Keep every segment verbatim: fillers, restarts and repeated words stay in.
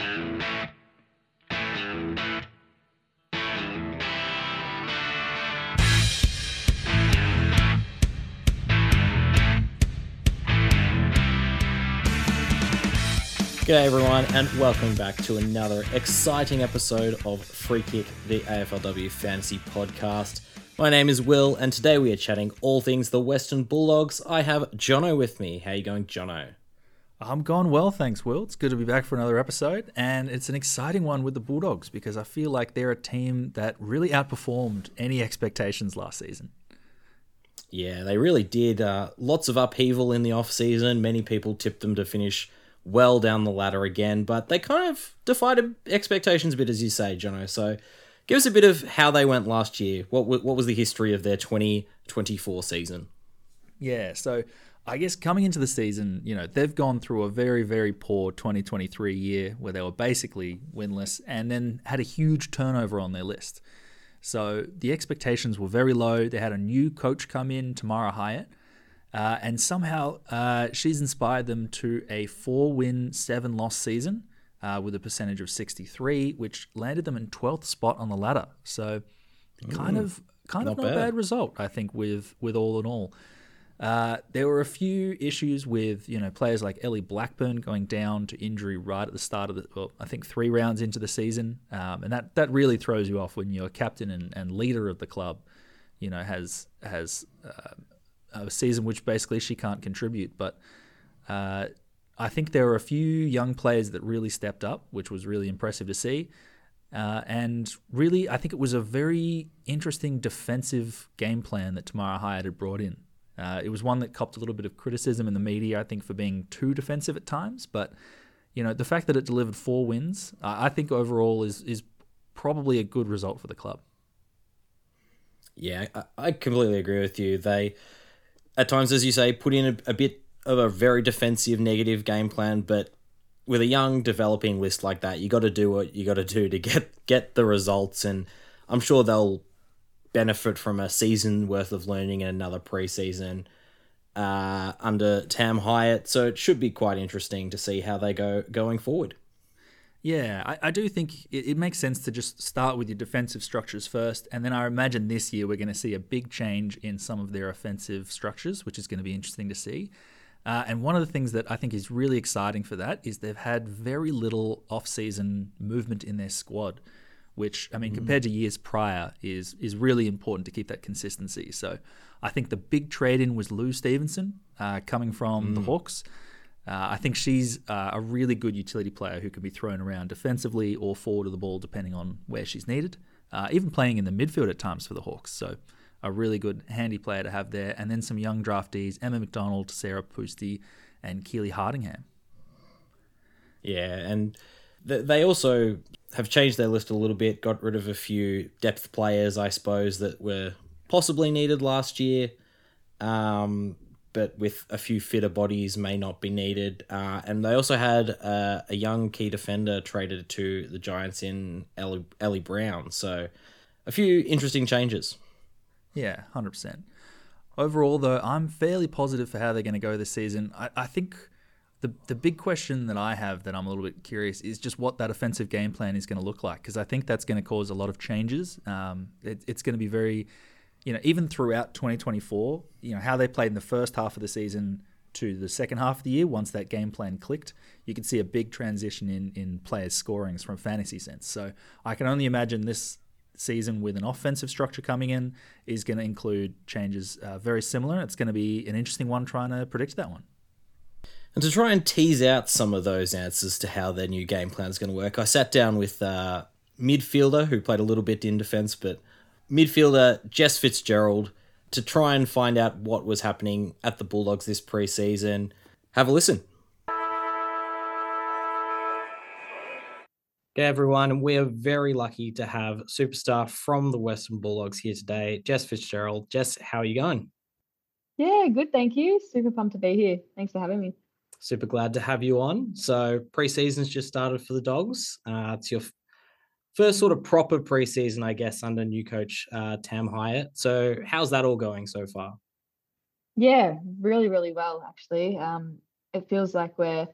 G'day everyone, and welcome back to another exciting episode of Free Kick, the A F L W Fantasy Podcast. My name is Will, and today we are chatting all things the Western Bulldogs. I have Jono with me. How you going, Jono? I'm going well, thanks, Will. It's good to be back for another episode, and it's an exciting one with the Bulldogs because I feel like they're a team that really outperformed any expectations last season. Yeah, they really did. Uh, lots of upheaval in the off-season. Many people tipped them to finish well down the ladder again, but they kind of defied expectations a bit, as you say, Jono. So give us a bit of how they went last year. What what was the history of their twenty twenty-four season? Yeah, so I guess coming into the season, you know, they've gone through a very, very poor twenty twenty-three year where they were basically winless and then had a huge turnover on their list. So the expectations were very low. They had a new coach come in, Tamara Hyatt, Uh, and somehow uh, she's inspired them to a four-win, seven-loss season uh, with a percentage of sixty-three, which landed them in twelfth spot on the ladder. So kind Mm, of kind not of not a bad. bad result, I think, with with all in all. Uh, there were a few issues with, you know, players like Ellie Blackburn going down to injury right at the start of the, well, I think three rounds into the season. Um, and that, that really throws you off when your captain and, and leader of the club, you know, has has uh, a season which basically she can't contribute. But uh, I think there were a few young players that really stepped up, which was really impressive to see. Uh, and really, I think it was a very interesting defensive game plan that Tamara Hyatt had brought in. Uh, it was one that copped a little bit of criticism in the media, I think, for being too defensive at times. But, you know, the fact that it delivered four wins, uh, I think overall is is probably a good result for the club. Yeah, I, I completely agree with you. They, at times, as you say, put in a, a bit of a very defensive, negative game plan, but with a young, developing list like that, you got to do what you got to do to get get the results, and I'm sure they'll benefit from a season worth of learning and another preseason uh, under Tam Hyatt. So it should be quite interesting to see how they go going forward. Yeah, I, I do think it, it makes sense to just start with your defensive structures first, and then I imagine this year we're going to see a big change in some of their offensive structures, which is going to be interesting to see. Uh, and one of the things that I think is really exciting for that is they've had very little off-season movement in their squad, which, I mean, mm. compared to years prior, is is really important to keep that consistency. So I think the big trade-in was Lou Stevenson, uh, coming from mm. the Hawks. Uh, I think she's uh, a really good utility player who can be thrown around defensively or forward of the ball, depending on where she's needed, uh, even playing in the midfield at times for the Hawks. So a really good, handy player to have there. And then some young draftees, Emma McDonald, Sarah Pusty, and Keely Hardingham. Yeah, and th- they also have changed their list a little bit, got rid of a few depth players, I suppose, that were possibly needed last year, um, but with a few fitter bodies may not be needed. Uh, and they also had uh, a young key defender traded to the Giants in Ellie, Ellie Brown. So a few interesting changes. Yeah, one hundred percent. Overall, though, I'm fairly positive for how they're going to go this season. I, I think the the big question that I have that I'm a little bit curious is just what that offensive game plan is going to look like, because I think that's going to cause a lot of changes. Um, it, it's going to be very, you know, even throughout twenty twenty-four, you know, how they played in the first half of the season to the second half of the year, once that game plan clicked, you could see a big transition in, in players' scorings from a fantasy sense. So I can only imagine this season with an offensive structure coming in is going to include changes uh, very similar. It's going to be an interesting one trying to predict that one. And to try and tease out some of those answers to how their new game plan is going to work, I sat down with uh, midfielder who played a little bit in defence, but midfielder Jess Fitzgerald to try and find out what was happening at the Bulldogs this pre-season. Have a listen. G'day everyone, we are very lucky to have superstar from the Western Bulldogs here today, Jess Fitzgerald. Jess, how are you going? Yeah, good, thank you. Super pumped to be here. Thanks for having me. Super glad to have you on. So pre-season's just started for the Dogs. Uh, it's your f- first sort of proper pre-season, I guess, under new coach uh, Tam Hyatt. So how's that all going so far? Yeah, really, really well, actually. Um, it feels like we're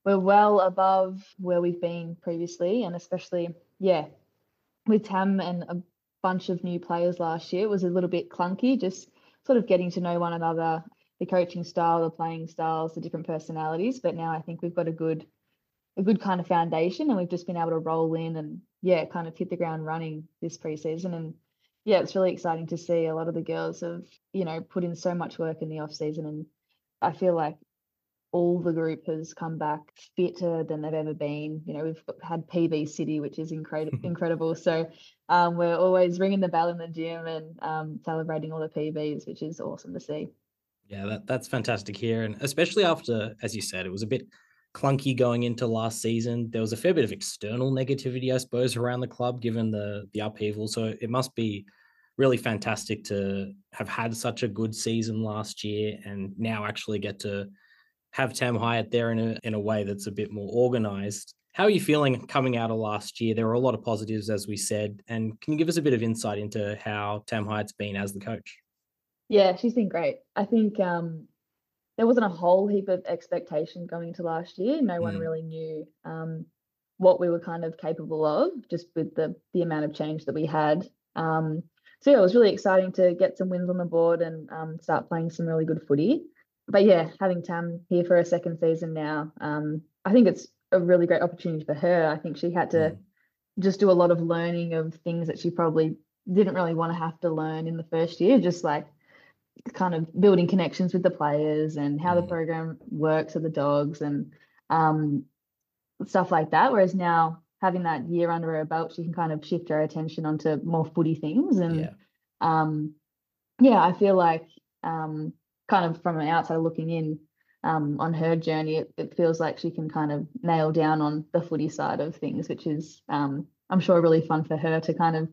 we're well above where we've been previously, and especially, yeah, with Tam and a bunch of new players last year, it was a little bit clunky, just sort of getting to know one another, the coaching style, the playing styles, the different personalities. But now I think we've got a good a good kind of foundation, and we've just been able to roll in and yeah, kind of hit the ground running this preseason. And yeah, it's really exciting to see a lot of the girls have, you know, put in so much work in the off season, and I feel like all the group has come back fitter than they've ever been. You know, we've had P V City, which is incredible. incredible. So um, we're always ringing the bell in the gym and um, celebrating all the P Vs, which is awesome to see. Yeah, that, that's fantastic here. And especially after, as you said, it was a bit clunky going into last season. There was a fair bit of external negativity, I suppose, around the club, given the the upheaval. So it must be really fantastic to have had such a good season last year and now actually get to have Tam Hyatt there in a in a way that's a bit more organized. How are you feeling coming out of last year? There were a lot of positives, as we said. And can you give us a bit of insight into how Tam Hyatt's been as the coach? Yeah, she's been great. I think um, there wasn't a whole heap of expectation going into last year. No one Mm, really knew um, what we were kind of capable of, just with the the amount of change that we had. Um, so yeah, it was really exciting to get some wins on the board and um, start playing some really good footy. But yeah, having Tam here for a second season now, um, I think it's a really great opportunity for her. I think she had to mm, just do a lot of learning of things that she probably didn't really want to have to learn in the first year, just like kind of building connections with the players and how the mm. program works with the dogs and um, stuff like that. Whereas now having that year under her belt, she can kind of shift her attention onto more footy things. And Yeah. um, yeah, I feel like um, kind of from an outsider looking in um, on her journey, it, it feels like she can kind of nail down on the footy side of things, which is um, I'm sure really fun for her to kind of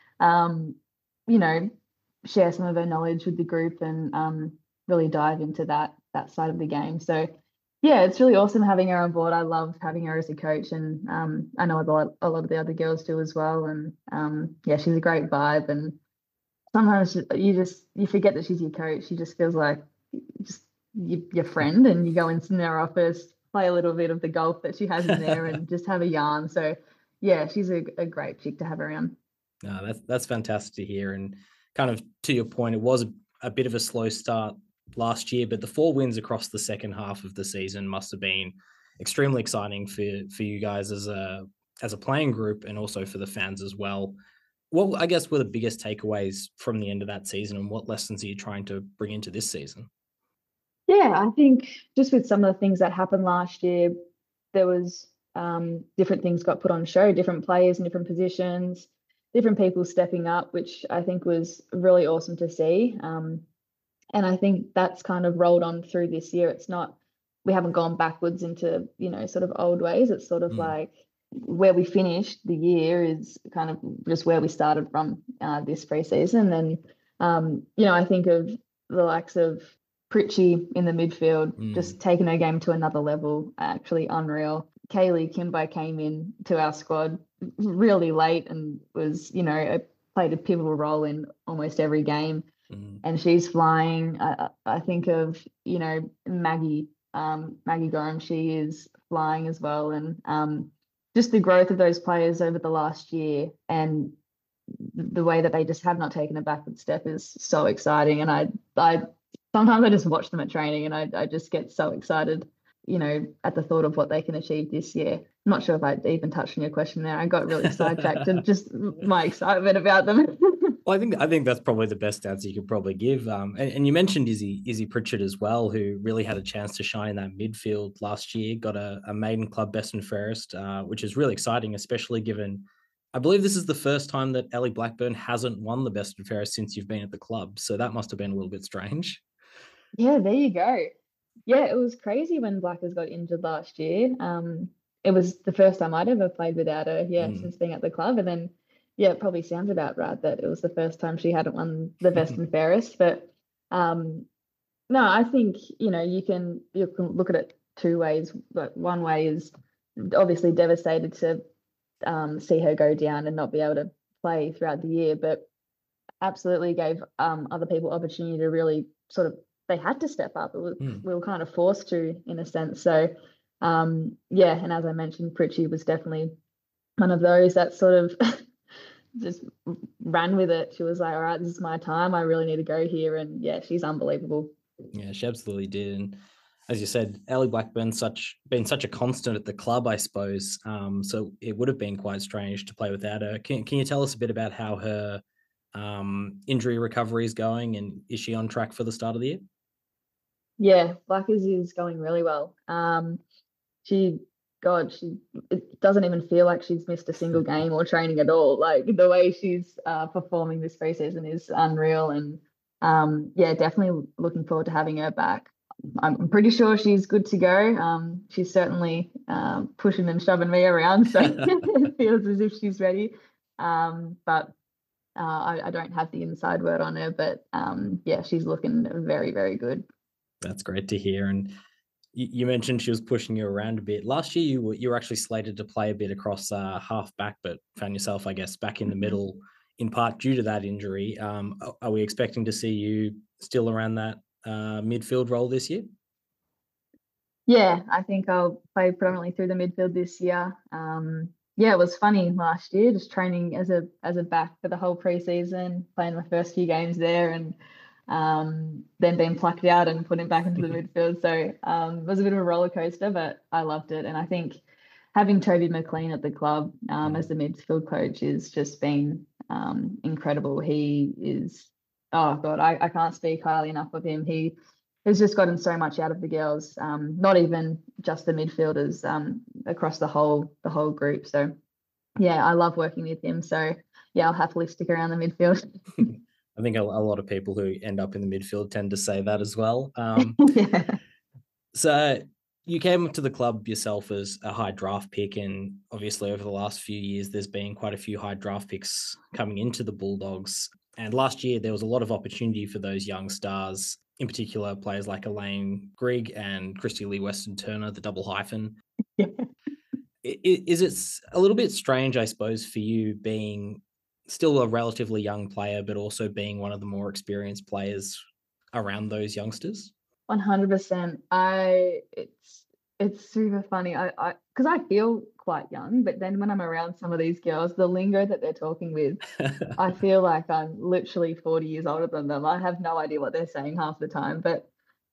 um, you know, share some of her knowledge with the group and um, really dive into that that side of the game. So yeah, it's really awesome having her on board. I love having her as a coach, and um, I know a lot a lot of the other girls do as well. And um, yeah, she's a great vibe. And sometimes you just you forget that she's your coach. She just feels like just your, your friend, and you go into their office, play a little bit of the golf that she has in there, and just have a yarn. So yeah, she's a, a great chick to have around. No, that's that's fantastic to hear. And kind of to your point, it was a, a bit of a slow start last year, but the four wins across the second half of the season must have been extremely exciting for for you guys as a as a playing group and also for the fans as well. What I guess were the biggest takeaways from the end of that season, and what lessons are you trying to bring into this season? Yeah, I think just with some of the things that happened last year, there was um, different things got put on show, different players in different positions, different people stepping up, which I think was really awesome to see. Um, and I think that's kind of rolled on through this year. It's not, we haven't gone backwards into, you know, sort of old ways. It's sort of Mm, like where we finished the year is kind of just where we started from uh, this preseason. And, um, you know, I think of the likes of Pritchie in the midfield, mm, just taking her game to another level, actually unreal. Kaylee Kimbo came in to our squad really late and was, you know, a, played a pivotal role in almost every game, mm, and she's flying. I, I think of, you know, Maggie, um, Maggie Gorham, she is flying as well. And um, just the growth of those players over the last year and the way that they just have not taken a backward step is so exciting. And I, I sometimes I just watch them at training and I, I just get so excited, you know, at the thought of what they can achieve this year. I'm not sure if I even touched on your question there. I got really sidetracked and just my excitement about them. Well, I think I think that's probably the best answer you could probably give. Um, and, and you mentioned Izzy Izzy Pritchard as well, who really had a chance to shine in that midfield last year. Got a, a maiden club best and fairest, uh, which is really exciting, especially given I believe this is the first time that Ellie Blackburn hasn't won the best and fairest since you've been at the club. So that must have been a little bit strange. Yeah, there you go. Yeah, it was crazy when Blackers got injured last year. Um, it was the first time I'd ever played without her, yeah, Mm. since being at the club. And then, yeah, it probably sounds about right that it was the first time she hadn't won the best and fairest. But um, no, I think, you know, you can you can look at it two ways. But one way is obviously devastated to um, see her go down and not be able to play throughout the year, but absolutely gave um, other people opportunity to really sort of they had to step up. It was, Mm. we were kind of forced to in a sense. So um, yeah, and as I mentioned, Pritchie was definitely one of those that sort of just ran with it. She was like, all right, this is my time. I really need to go here. And yeah, she's unbelievable. Yeah, she absolutely did. And as you said, Ellie Blackburn's such been such a constant at the club, I suppose. Um, so it would have been quite strange to play without her. Can Can you tell us a bit about how her um, injury recovery is going, and is she on track for the start of the year? Yeah, Blackers is going really well. Um, she, God, she it doesn't even feel like she's missed a single game or training at all. Like the way she's uh, performing this preseason is unreal, and um, yeah, definitely looking forward to having her back. I'm pretty sure she's good to go. Um, she's certainly um, pushing and shoving me around, so it feels as if she's ready. Um, but uh, I, I don't have the inside word on her, but um, yeah, she's looking very, very good. That's great to hear. And you, you mentioned she was pushing you around a bit. Last year, you were, you were actually slated to play a bit across uh, half back, but found yourself, I guess, back in the middle in part due to that injury. Um, are- are we expecting to see you still around that uh, midfield role this year? Yeah, I think I'll play predominantly through the midfield this year. Um, yeah, it was funny last year, just training as a as a back for the whole preseason, playing my first few games there, and um, then being plucked out and put back into the midfield. So um, it was a bit of a roller coaster, but I loved it. And I think having Toby McLean at the club um, as the midfield coach is just been um, incredible. He is, oh God, I, I can't speak highly enough of him. He has just gotten so much out of the girls, um, not even just the midfielders, um, across the whole the whole group. So yeah, I love working with him. So yeah, I'll happily stick around the midfield. I think a, a lot of people who end up in the midfield tend to say that as well. Um, Yeah. so you came to the club yourself as a high draft pick, and obviously over the last few years, there's been quite a few high draft picks coming into the Bulldogs. And last year, there was a lot of opportunity for those young stars, in particular players like Elaine Grigg and Christy Lee Weston Turner, the double hyphen. Yeah. I- i- Is it s- a little bit strange, I suppose, for you being still a relatively young player, but also being one of the more experienced players around those youngsters? one hundred percent. I it's it's super funny. I I because I feel quite young, but then when I'm around some of these girls, the lingo that they're talking with, I feel like I'm literally forty years older than them. I have no idea what they're saying half the time. But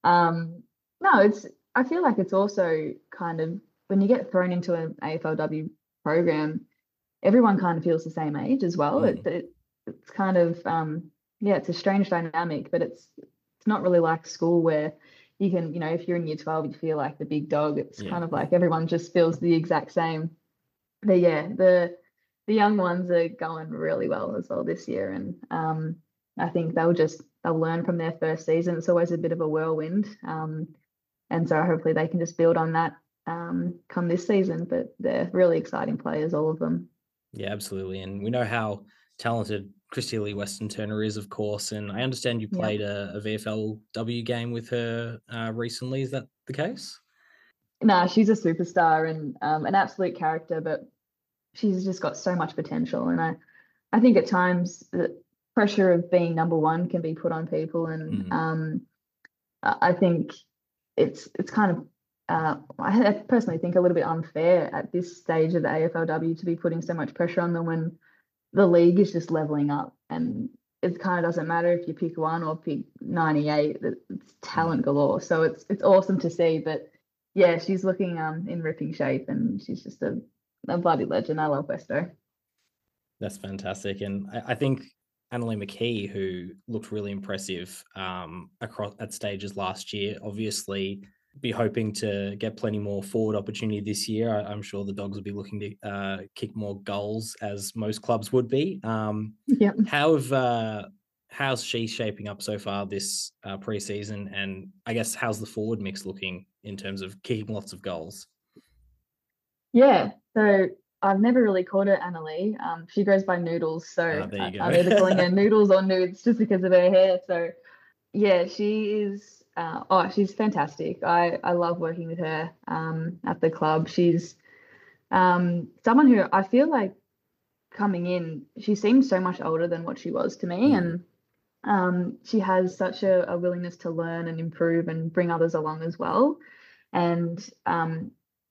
um no, it's I feel like it's also kind of when you get thrown into an A F L W program, everyone kind of feels the same age as well. Mm. It, it it's kind of um yeah, it's a strange dynamic, but it's it's not really like school where you can, you know, if you're in year twelve, you feel like the big dog. It's Yeah. kind of like everyone just feels the exact same. But yeah, the the young ones are going really well as well this year, and um, I think they'll just they'll learn from their first season. It's always a bit of a whirlwind, um, and so hopefully they can just build on that um, come this season. But they're really exciting players, all of them. Yeah, absolutely. And we know how talented Christy Lee Weston Turner is, of course. And I understand you Yeah. played a, a V F L W game with her uh, recently. Is that the case? Nah, she's a superstar and um, an absolute character, but she's just got so much potential. And I, I think at times the pressure of being number one can be put on people, and Mm. um, I I think it's it's kind of uh, I I personally think a little bit unfair at this stage of the A F L W to be putting so much pressure on them when the league is just leveling up, and it kind of doesn't matter if you pick one or pick ninety-eight. it- It's talent galore, so it's it's awesome to see. But yeah, she's looking um in ripping shape, and she's just a, a bloody legend. I love Westo. That's fantastic. And I, I think Annalie McKee, who looked really impressive um, across at stages last year, obviously be hoping to get plenty more forward opportunity this year. I, I'm sure the Dogs will be looking to uh, kick more goals, as most clubs would be. Um, Yeah. how have uh, how's she shaping up so far this uh, preseason? And I guess how's the forward mix looking in terms of kicking lots of goals? Yeah, so I've never really called her Annalie. Um, she goes by Noodles, so Ah, there I, you I'm either calling go. her Noodles or Nudes just because of her hair. So yeah, she is. Uh, oh, she's fantastic. I I love working with her um, at the club. She's um, someone who I feel like coming in, she seems so much older than what she was to me, Mm. and um, she has such a, a willingness to learn and improve and bring others along as well. And um,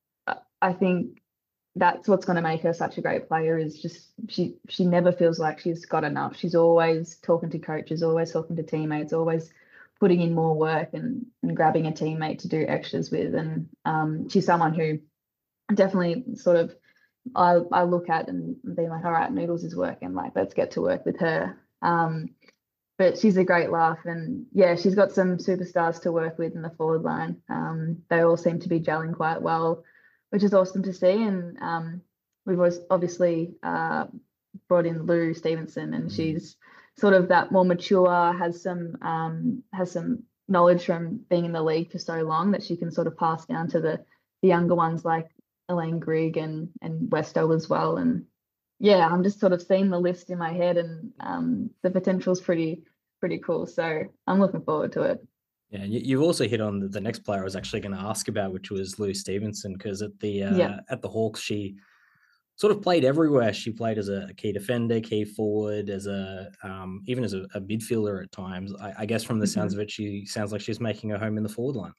I think that's what's going to make her such a great player is just she she never feels like she's got enough. She's always talking to coaches, always talking to teammates, always putting in more work and, and grabbing a teammate to do extras with. And um, she's someone who definitely sort of I, I look at and be like, all right, Noodles is working, like let's get to work with her. Um, but she's a great laugh, and yeah, she's got some superstars to work with in the forward line. Um, they all seem to be gelling quite well, which is awesome to see. And um, we've always obviously uh, brought in Lou Stevenson, and mm. she's sort of that more mature, has some um, has some knowledge from being in the league for so long that she can sort of pass down to the the younger ones like Elaine Grigg and and Westo as well. And yeah, I'm just sort of seeing the list in my head, and um, the potential's pretty pretty cool. So I'm looking forward to it. Yeah, and you've also hit on the next player I was actually going to ask about, which was Lou Stevenson, because at the uh, yeah. at the Hawks she sort of played everywhere. She played as a key defender, key forward, as a um, even as a, a midfielder at times. I, I guess from the sounds mm-hmm. of it, she sounds like she's making her home in the forward line.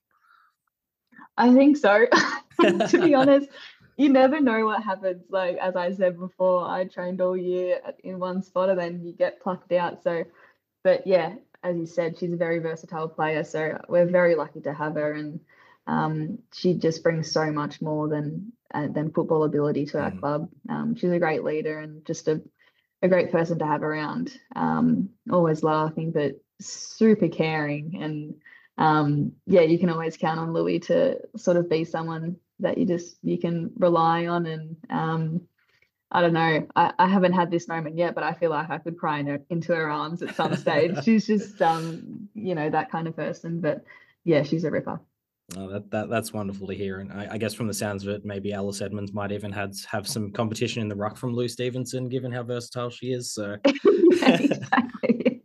I think so. To be honest, you never know what happens. Like, as I said before, I trained all year in one spot and then you get plucked out. So, but yeah, as you said, she's a very versatile player. So we're very lucky to have her. And um, she just brings so much more than uh, than football ability to our mm. club. Um, she's a great leader and just a, a great person to have around. Um, always laughing, but super caring. And um, yeah, you can always count on Louie to sort of be someone that you just you can rely on. And um I don't know, I, I haven't had this moment yet, but I feel like I could cry in her, into her arms at some stage. She's just um you know, that kind of person. But yeah, she's a ripper. Oh, that, that that's wonderful to hear. And I, I guess from the sounds of it, maybe Alice Edmonds might even had have some competition in the ruck from Lou Stevenson, given how versatile she is. So yeah, exactly.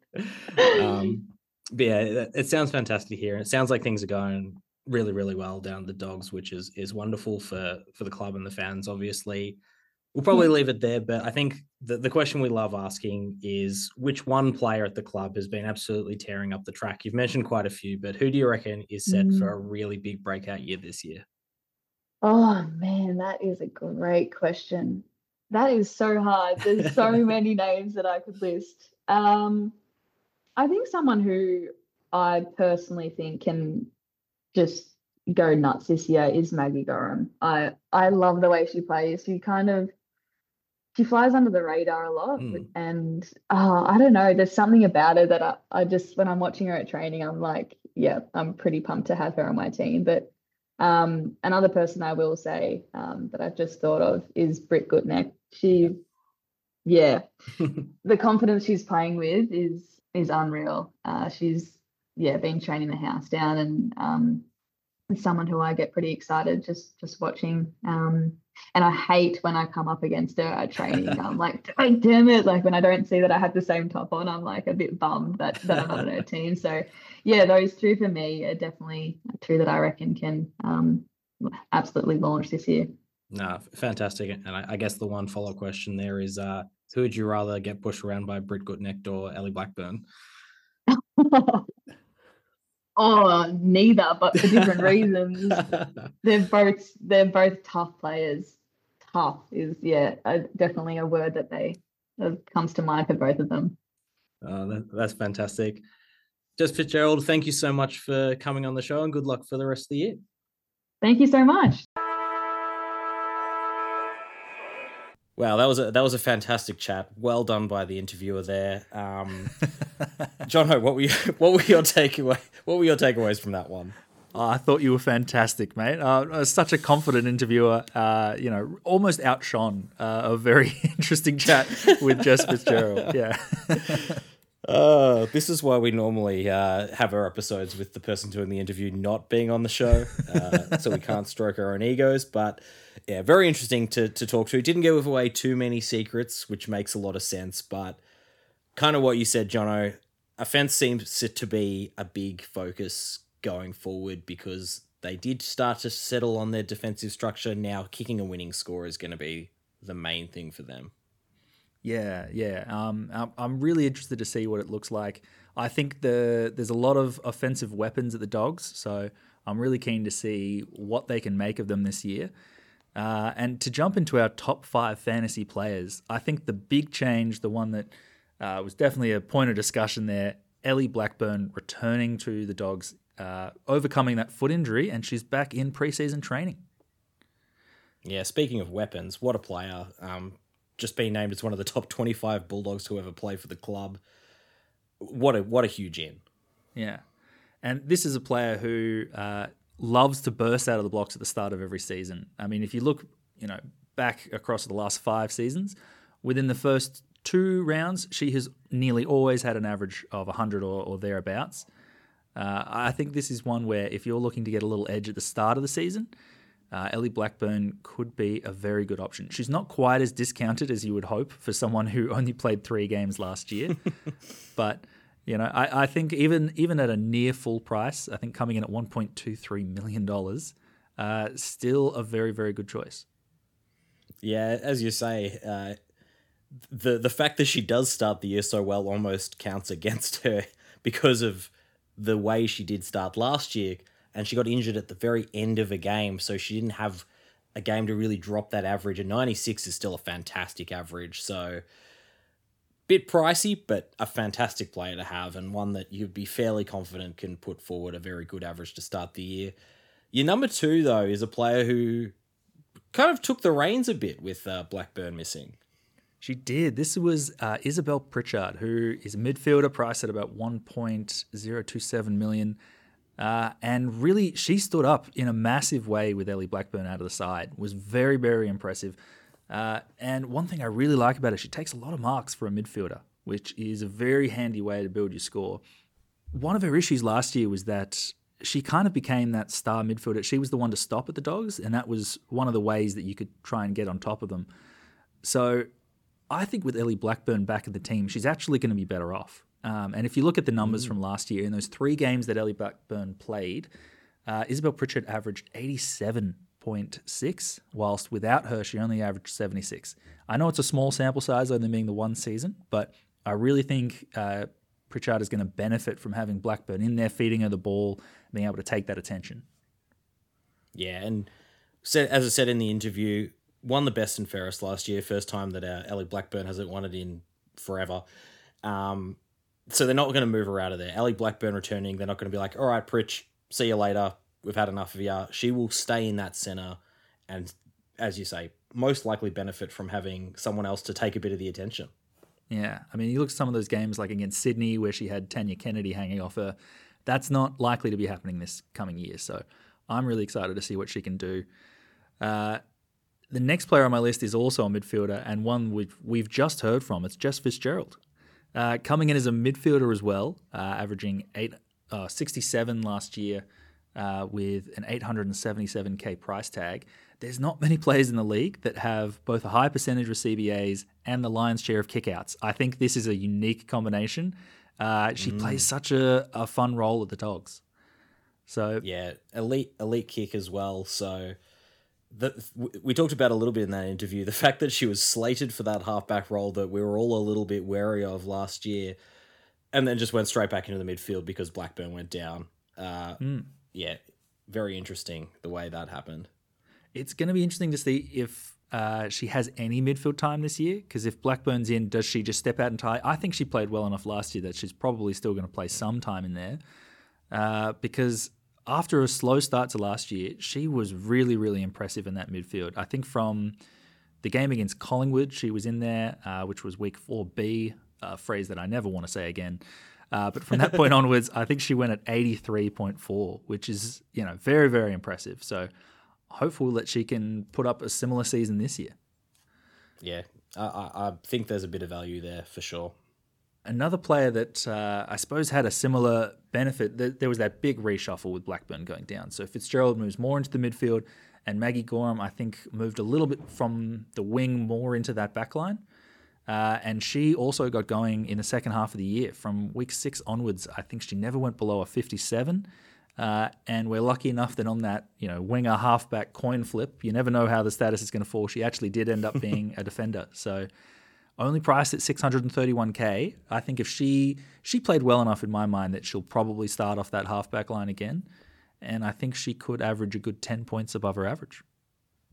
um but yeah, it, it sounds fantastic to hear, and it sounds like things are going really, really well down the Dogs, which is is wonderful for for the club and the fans. Obviously, we'll probably leave it there, but I think the, the question we love asking is which one player at the club has been absolutely tearing up the track? You've mentioned quite a few, but who do you reckon is set mm. for a really big breakout year this year? Oh man, that is a great question. That is so hard. There's so many names that I could list. Um, I think someone who I personally think can just go nuts this year is Maggie Gorham. I I love the way she plays. She kind of she flies under the radar a lot, mm. and uh, I don't know. There's something about her that I, I just when I'm watching her at training, I'm like, yeah, I'm pretty pumped to have her on my team. But um, another person I will say um, that I've just thought of is Britt Gutneck. She, yeah, the confidence she's playing with is is unreal. Uh, she's yeah, been training the house down, and um, someone who I get pretty excited just just watching. Um, and I hate when I come up against her at training. I'm like, oh, damn it! Like when I don't see that I have the same top on, I'm like a bit bummed that, that I'm not on her team. So yeah, those two for me are definitely two that I reckon can um, absolutely launch this year. No, fantastic. And I, I guess the one follow-up question there is, uh, who would you rather get pushed around by, Britt Gutneck or Ellie Blackburn? Oh, neither, but for different reasons. They're both they're both tough players. Tough is yeah, a, definitely a word that they that comes to mind for both of them. Oh, that, that's fantastic. Jess Fitzgerald, thank you so much for coming on the show, and good luck for the rest of the year. Thank you so much. Wow, that was a that was a fantastic chat. Well done by the interviewer there. Um, Jono, what were you, what were your takeaway? What were your takeaways from that one? Oh, I thought you were fantastic, mate. Uh, such a confident interviewer. Uh, you know, almost outshone uh, a very interesting chat with Jess Fitzgerald. Yeah. Uh, this is why we normally uh, have our episodes with the person doing the interview not being on the show, uh, so we can't stroke our own egos. But yeah, very interesting to to talk to. Didn't give away too many secrets, which makes a lot of sense. But kind of what you said, Jono, offense seems to be a big focus going forward because they did start to settle on their defensive structure. Now, kicking a winning score is going to be the main thing for them. Yeah, yeah. Um, I'm really interested to see what it looks like. I think the there's a lot of offensive weapons at the Dogs, so I'm really keen to see what they can make of them this year. Uh, and to jump into our top five fantasy players, I think the big change, the one that uh, was definitely a point of discussion there, Ellie Blackburn returning to the Dogs, uh, overcoming that foot injury, and she's back in preseason training. Yeah, speaking of weapons, what a player. Um, just being named as one of the top twenty-five Bulldogs to ever play for the club. What a what a huge in. Yeah. And this is a player who uh, loves to burst out of the blocks at the start of every season. I mean, if you look, you know, back across the last five seasons, within the first two rounds, she has nearly always had an average of one hundred or, or thereabouts. Uh, I think this is one where if you're looking to get a little edge at the start of the season, uh, Ellie Blackburn could be a very good option. She's not quite as discounted as you would hope for someone who only played three games last year. But, you know, I, I think even even at a near full price, I think coming in at one point two three million dollars, uh, still a very, very good choice. Yeah, as you say, uh, the the fact that she does start the year so well almost counts against her because of the way she did start last year, and she got injured at the very end of a game, so she didn't have a game to really drop that average, and ninety-six is still a fantastic average, so bit pricey, but a fantastic player to have, and one that you'd be fairly confident can put forward a very good average to start the year. Your number two, though, is a player who kind of took the reins a bit with uh, Blackburn missing. She did. This was uh, Isabel Pritchard, who is a midfielder priced at about one point zero two seven million dollars. Uh, and really, she stood up in a massive way with Ellie Blackburn out of the side. Was very, very impressive. Uh, and one thing I really like about her, she takes a lot of marks for a midfielder, which is a very handy way to build your score. One of her issues last year was that she kind of became that star midfielder. She was the one to stop at the Dogs, and that was one of the ways that you could try and get on top of them. So I think with Ellie Blackburn back in the team, she's actually going to be better off. Um, and if you look at the numbers mm. from last year, in those three games that Ellie Blackburn played, uh, Isabel Pritchard averaged eighty-seven point six, whilst without her, she only averaged seventy-six. I know it's a small sample size, only being the one season, but I really think uh, Pritchard is going to benefit from having Blackburn in there, feeding her the ball, being able to take that attention. Yeah, and as I said in the interview, won the best and fairest last year, first time that uh, Ellie Blackburn hasn't won it in forever. Um, so they're not going to move her out of there. Ellie Blackburn returning, they're not going to be like, all right, Pritch, see you later. We've had enough of you. She will stay in that centre and, as you say, most likely benefit from having someone else to take a bit of the attention. Yeah, I mean, you look at some of those games like against Sydney where she had Tanya Kennedy hanging off her. That's not likely to be happening this coming year. So I'm really excited to see what she can do. Uh, the next player on my list is also a midfielder and one we've, we've just heard from. It's Jess Fitzgerald. Uh, coming in as a midfielder as well, uh, averaging eight, uh, sixty-seven last year uh, with an eight hundred seventy-seven K price tag. There's not many players in the league that have both a high percentage of C B As and the lion's share of kickouts. I think this is a unique combination. Uh, she mm. plays such a, a fun role at the Dogs. So yeah, elite elite kick as well. So the, we talked about a little bit in that interview, the fact that she was slated for that halfback role that we were all a little bit wary of last year, and then just went straight back into the midfield because Blackburn went down. Uh, mm. Yeah, very interesting the way that happened. It's going to be interesting to see if uh, she has any midfield time this year, because if Blackburn's in, does she just step out and tie? I think she played well enough last year that she's probably still going to play some time in there, uh, because after a slow start to last year, she was really, really impressive in that midfield. I think from the game against Collingwood, she was in there, uh, which was week four B, a phrase that I never want to say again. Uh, but from that point onwards, I think she went at eighty-three point four, which is, you know, very, very impressive. So hopeful that she can put up a similar season this year. Yeah, I, I think there's a bit of value there for sure. Another player that uh, I suppose had a similar benefit, th- there was that big reshuffle with Blackburn going down. So Fitzgerald moves more into the midfield, and Maggie Gorham, I think, moved a little bit from the wing more into that back line. Uh, and she also got going in the second half of the year. From week six onwards, I think she never went below a fifty-seven. Uh, and we're lucky enough that on that, you know, winger halfback coin flip, you never know how the status is going to fall. She actually did end up being a defender. So only priced at six hundred thirty-one K. I think if she she played well enough in my mind that she'll probably start off that halfback line again. And I think she could average a good ten points above her average.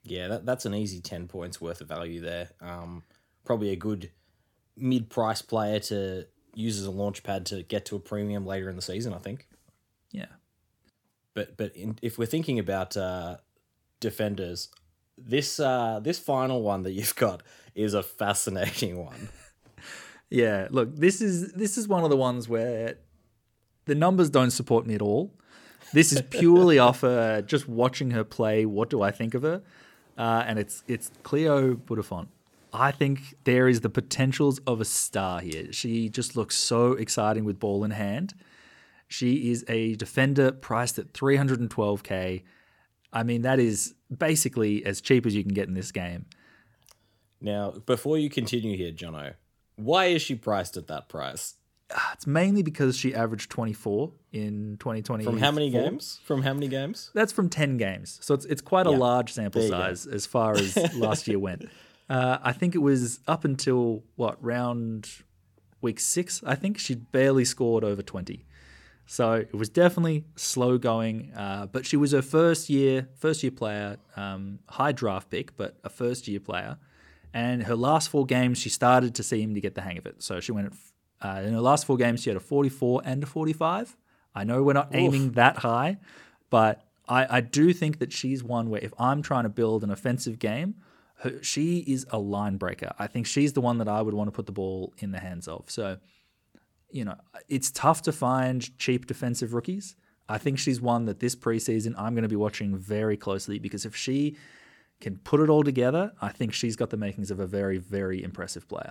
Yeah, that, that's an easy ten points worth of value there. Um, probably a good mid-price player to use as a launch pad to get to a premium later in the season, I think. Yeah. But but in, if we're thinking about uh, defenders, this uh, this final one that you've got is a fascinating one. Yeah, look, this is this is one of the ones where the numbers don't support me at all. This is purely off uh, just watching her play. What do I think of her? Uh, and it's it's Cleo Buttafont. I think there is the potentials of a star here. She just looks so exciting with ball in hand. She is a defender priced at three hundred twelve K. I mean, that is basically as cheap as you can get in this game. Now, before you continue here, Jono, why is she priced at that price? It's mainly because she averaged twenty-four in twenty twenty. From how many games? From how many games? That's from ten games. So it's it's quite a Yeah. large sample size as far as last year went. Uh, I think it was up until, what, round week six, I think, she'd barely scored over twenty. So it was definitely slow going, uh, but she was a first year first year player, um, high draft pick, but a first year player. And her last four games, she started to seem to get the hang of it. So she went at, uh, in her last four games, she had a forty-four and a forty-five. I know we're not Oof. aiming that high, but I, I do think that she's one where if I'm trying to build an offensive game, her, she is a line breaker. I think she's the one that I would want to put the ball in the hands of. So, you know, it's tough to find cheap defensive rookies. I think she's one that this preseason I'm going to be watching very closely, because if she can put it all together, I think she's got the makings of a very, very impressive player.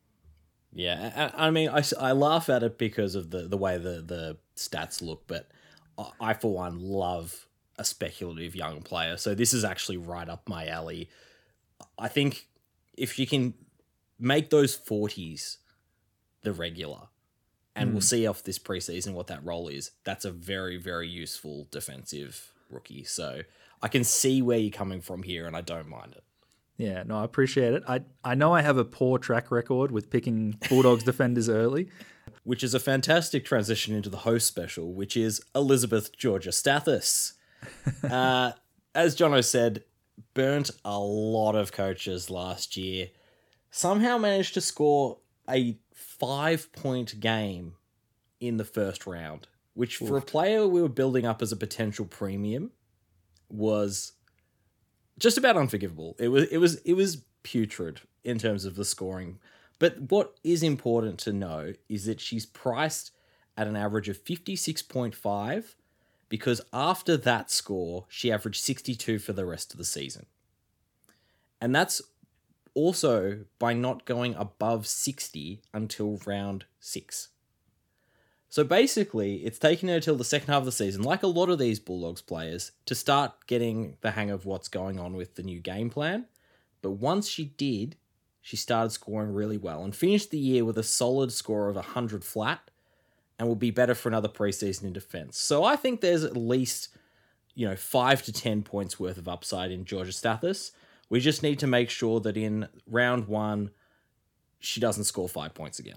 Yeah, I, I mean, I, I laugh at it because of the, the way the, the stats look, but I, I, for one, love a speculative young player. So this is actually right up my alley. I think if you can make those forties the regular, and mm. we'll see off this preseason what that role is, that's a very, very useful defensive rookie. So I can see where you're coming from here, and I don't mind it. Yeah, no, I appreciate it. I, I know I have a poor track record with picking Bulldogs defenders early. Which is a fantastic transition into the host special, which is Elizabeth Georgia-Stathis. uh, as Jono said, burnt a lot of coaches last year. Somehow managed to score a five-point game in the first round, which for Oof. a player we were building up as a potential premium was just about unforgivable. It was it was it was putrid in terms of the scoring. But what is important to know is that she's priced at an average of fifty-six point five, because after that score, she averaged sixty-two for the rest of the season. And that's also by not going above sixty until round six. So basically, it's taken her till the second half of the season, like a lot of these Bulldogs players, to start getting the hang of what's going on with the new game plan. But once she did, she started scoring really well and finished the year with a solid score of one hundred flat, and will be better for another preseason in defense. So I think there's at least, you know, five to ten points worth of upside in Georgia-Stathis. We just need to make sure that in round one, she doesn't score five points again.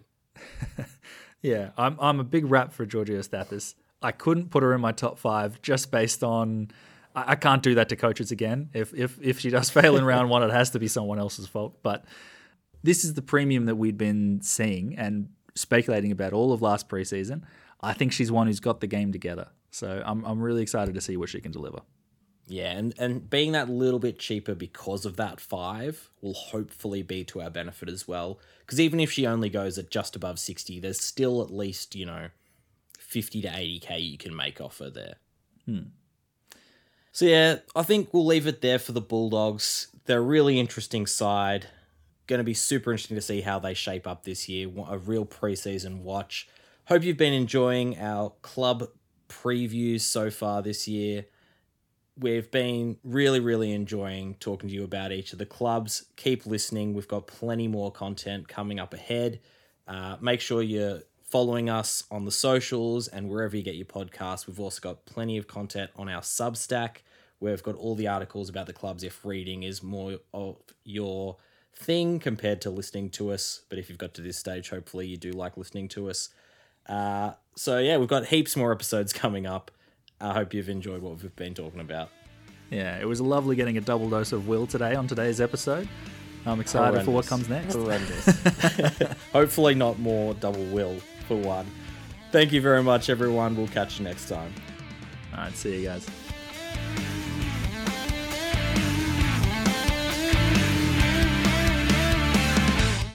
Yeah, I'm I'm a big rap for Georgia-Stathis. I couldn't put her in my top five just based on I, I can't do that to coaches again. If if if she does fail in round one, it has to be someone else's fault. But this is the premium that we'd been seeing and speculating about all of last preseason. I think she's one who's got the game together. So I'm I'm really excited to see what she can deliver. Yeah, and, and being that little bit cheaper because of that five will hopefully be to our benefit as well. Because even if she only goes at just above sixty, there's still at least, you know, fifty to eighty K you can make off her there. Hmm. So yeah, I think we'll leave it there for the Bulldogs. They're a really interesting side. Going to be super interesting to see how they shape up this year. A real preseason watch. Hope you've been enjoying our club previews so far this year. We've been really, really enjoying talking to you about each of the clubs. Keep listening. We've got plenty more content coming up ahead. Uh, make sure you're following us on the socials and wherever you get your podcasts. We've also got plenty of content on our Substack, where we've got all the articles about the clubs if reading is more of your thing compared to listening to us. But if you've got to this stage, hopefully you do like listening to us. Uh, so yeah, we've got heaps more episodes coming up. I hope you've enjoyed what we've been talking about. Yeah, it was lovely getting a double dose of Will today on today's episode. I'm excited Horrendous. for what comes next. Horrendous. Hopefully not more double Will for one. Thank you very much, everyone. We'll catch you next time. All right, see you guys.